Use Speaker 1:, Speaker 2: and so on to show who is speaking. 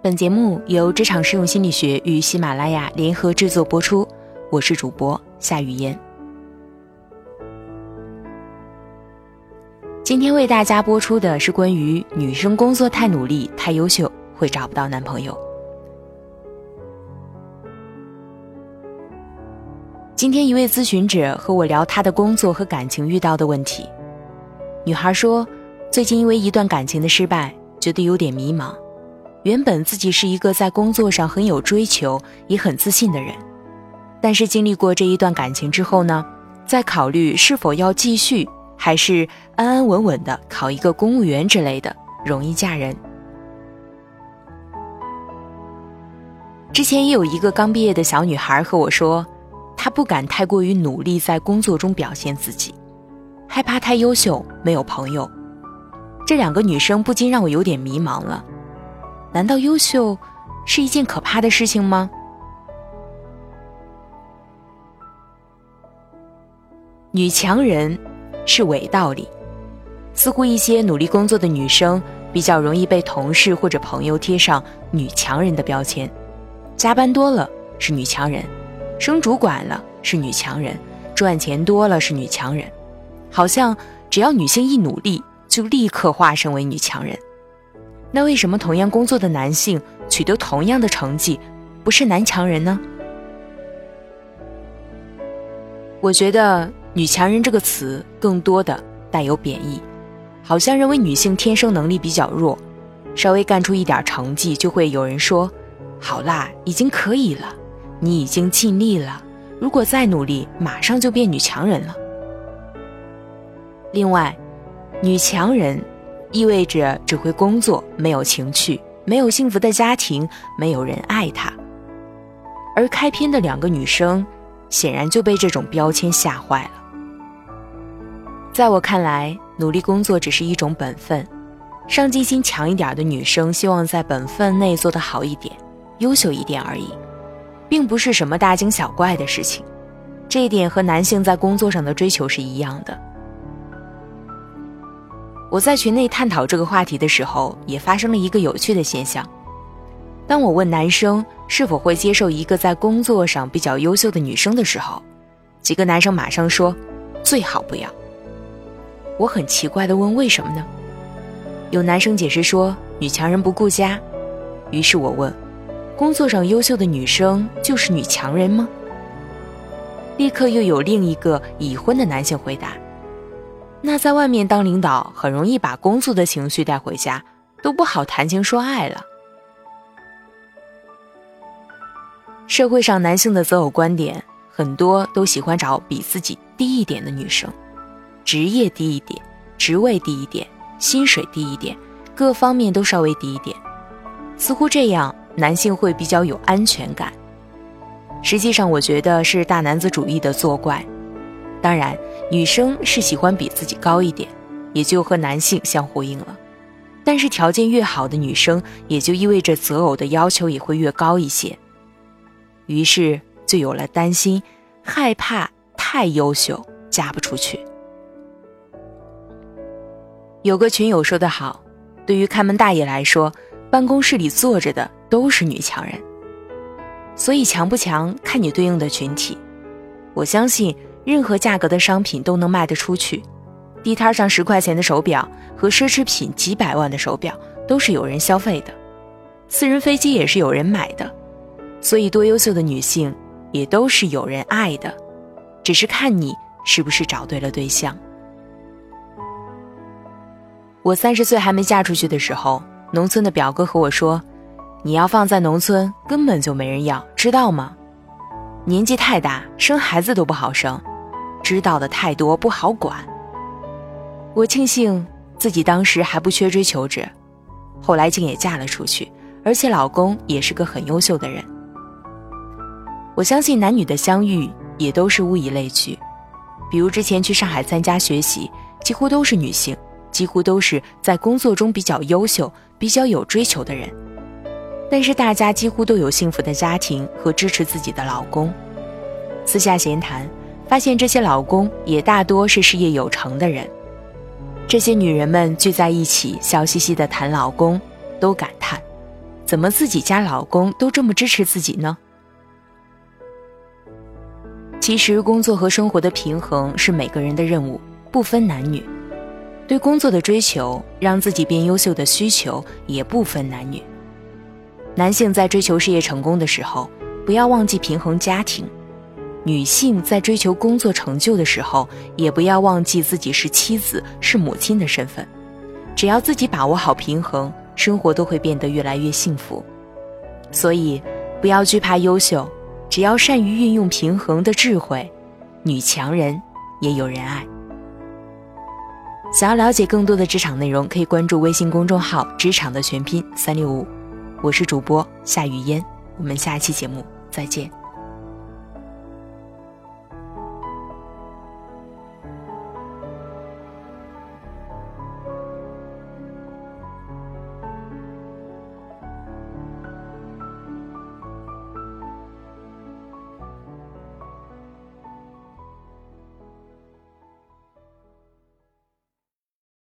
Speaker 1: 本节目由职场实用心理学与喜马拉雅联合制作播出，我是主播夏雨嫣。今天为大家播出的是关于女生工作太努力、太优秀会找不到男朋友。今天一位咨询者和我聊她的工作和感情遇到的问题。女孩说，最近因为一段感情的失败，觉得有点迷茫。原本自己是一个在工作上很有追求也很自信的人，但是经历过这一段感情之后呢，在考虑是否要继续还是安安稳稳的考一个公务员之类的，容易嫁人。之前也有一个刚毕业的小女孩和我说，她不敢太过于努力在工作中表现自己，害怕太优秀没有朋友。这两个女生不禁让我有点迷茫了。难道优秀是一件可怕的事情吗？女强人是伪道理，似乎一些努力工作的女生比较容易被同事或者朋友贴上女强人的标签，加班多了是女强人，升主管了是女强人，赚钱多了是女强人，好像只要女性一努力就立刻化身为女强人。那为什么同样工作的男性取得同样的成绩不是男强人呢？我觉得女强人这个词更多的带有贬义，好像认为女性天生能力比较弱，稍微干出一点成绩就会有人说，好啦，已经可以了，你已经尽力了，如果再努力马上就变女强人了。另外，女强人意味着只会工作，没有情趣，没有幸福的家庭，没有人爱她。而开篇的两个女生显然就被这种标签吓坏了。在我看来，努力工作只是一种本分，上进心强一点的女生希望在本分内做得好一点，优秀一点而已，并不是什么大惊小怪的事情。这一点和男性在工作上的追求是一样的。我在群内探讨这个话题的时候，也发生了一个有趣的现象。当我问男生是否会接受一个在工作上比较优秀的女生的时候，几个男生马上说最好不要。我很奇怪地问为什么呢？有男生解释说女强人不顾家。于是我问，工作上优秀的女生就是女强人吗？立刻又有另一个已婚的男性回答，那在外面当领导很容易把工作的情绪带回家，都不好谈情说爱了。社会上男性的择偶观点很多都喜欢找比自己低一点的女生，职业低一点，职位低一点，薪水低一点，各方面都稍微低一点，似乎这样男性会比较有安全感。实际上我觉得是大男子主义的作怪。当然女生是喜欢比自己高一点，也就和男性相呼应了，但是条件越好的女生也就意味着择偶的要求也会越高一些，于是就有了担心害怕太优秀嫁不出去。有个群友说得好，对于看门大爷来说，办公室里坐着的都是女强人，所以强不强看你对应的群体。我相信任何价格的商品都能卖得出去，地摊上10块钱的手表和奢侈品几百万的手表都是有人消费的，私人飞机也是有人买的，所以多优秀的女性也都是有人爱的，只是看你是不是找对了对象。我30岁还没嫁出去的时候，农村的表哥和我说，你要放在农村根本就没人要，知道吗？年纪太大，生孩子都不好生，知道的太多不好管。我庆幸自己当时还不缺追求者，后来竟也嫁了出去，而且老公也是个很优秀的人。我相信男女的相遇也都是物以类聚，比如之前去上海参加学习，几乎都是女性，几乎都是在工作中比较优秀、比较有追求的人，但是大家几乎都有幸福的家庭和支持自己的老公。私下闲谈，发现这些老公也大多是事业有成的人。这些女人们聚在一起，笑嘻嘻地谈老公，都感叹怎么自己家老公都这么支持自己呢？其实工作和生活的平衡是每个人的任务，不分男女。对工作的追求，让自己变优秀的需求也不分男女。男性在追求事业成功的时候，不要忘记平衡家庭；女性在追求工作成就的时候，也不要忘记自己是妻子、是母亲的身份。只要自己把握好平衡，生活都会变得越来越幸福。所以，不要惧怕优秀，只要善于运用平衡的智慧，女强人也有人爱。想要了解更多的职场内容，可以关注微信公众号职场的全拼365，我是主播夏雨嫣，我们下期节目再见。